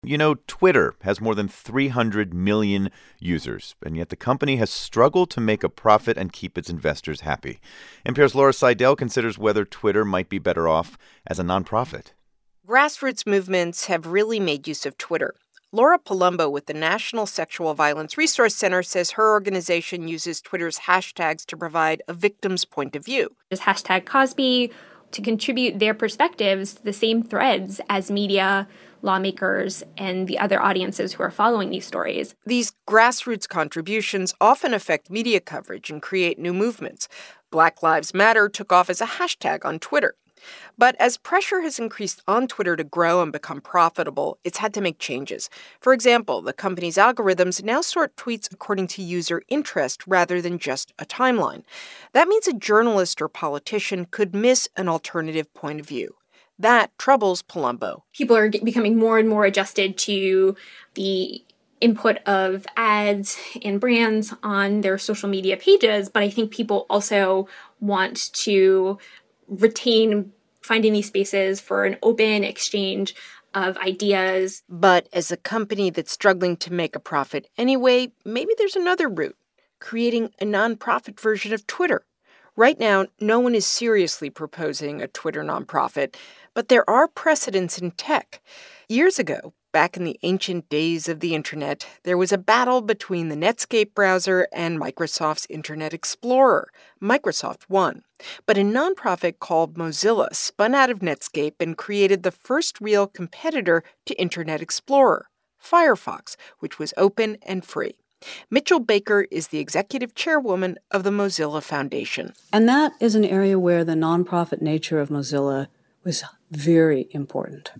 You know, Twitter has more than 300 million users, and yet the company has struggled to make a profit and keep its investors happy. NPR's Laura Seidel considers whether Twitter might be better off as a nonprofit. Grassroots movements have really made use of Twitter. Laura Palumbo with the National Sexual Violence Resource Center says her organization uses Twitter's hashtags to provide a victim's point of view. There's hashtag Cosby to contribute their perspectives to the same threads as media, lawmakers, and the other audiences who are following these stories. These grassroots contributions often affect media coverage and create new movements. Black Lives Matter took off as a hashtag on Twitter. But as pressure has increased on Twitter to grow and become profitable, it's had to make changes. For example, the company's algorithms now sort tweets according to user interest rather than just a timeline. That means a journalist or politician could miss an alternative point of view. That troubles Palumbo. People are becoming more and more adjusted to the input of ads and brands on their social media pages, but I think people also want to retain finding these spaces for an open exchange of ideas. But as a company that's struggling to make a profit anyway, maybe there's another route, creating a nonprofit version of Twitter. Right now, no one is seriously proposing a Twitter nonprofit, but there are precedents in tech. Years ago, back in the ancient days of the internet, there was a battle between the Netscape browser and Microsoft's Internet Explorer. Microsoft won. But a nonprofit called Mozilla spun out of Netscape and created the first real competitor to Internet Explorer, Firefox, which was open and free. Mitchell Baker is the executive chairwoman of the Mozilla Foundation. And that is an area where the nonprofit nature of Mozilla was very important.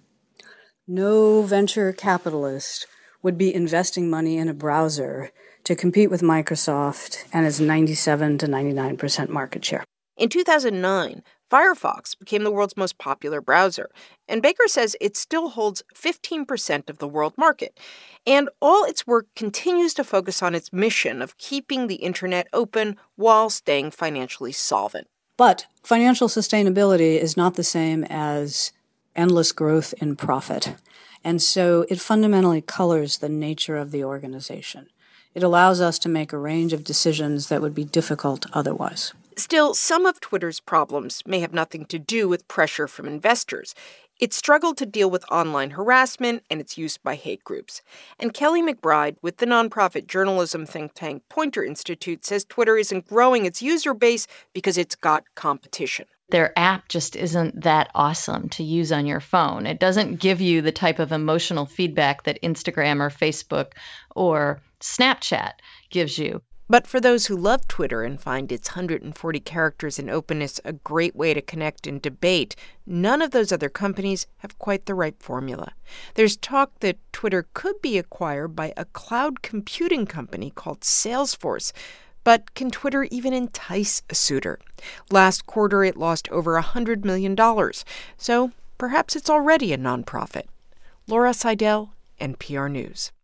No venture capitalist would be investing money in a browser to compete with Microsoft and its 97 to 99% market share. In 2009, Firefox became the world's most popular browser, and Baker says it still holds 15% of the world market. And all its work continues to focus on its mission of keeping the internet open while staying financially solvent. But financial sustainability is not the same as endless growth in profit. And so it fundamentally colors the nature of the organization. It allows us to make a range of decisions that would be difficult otherwise. Still, some of Twitter's problems may have nothing to do with pressure from investors. It struggled to deal with online harassment and its use by hate groups. And Kelly McBride with the nonprofit journalism think tank Poynter Institute says Twitter isn't growing its user base because it's got competition. Their app just isn't that awesome to use on your phone. It doesn't give you the type of emotional feedback that Instagram or Facebook or Snapchat gives you. But for those who love Twitter and find its 140 characters and openness a great way to connect and debate, none of those other companies have quite the right formula. There's talk that Twitter could be acquired by a cloud computing company called Salesforce. But can Twitter even entice a suitor? Last quarter, it lost over $100 million. So perhaps it's already a nonprofit. Laura Seidel, NPR News.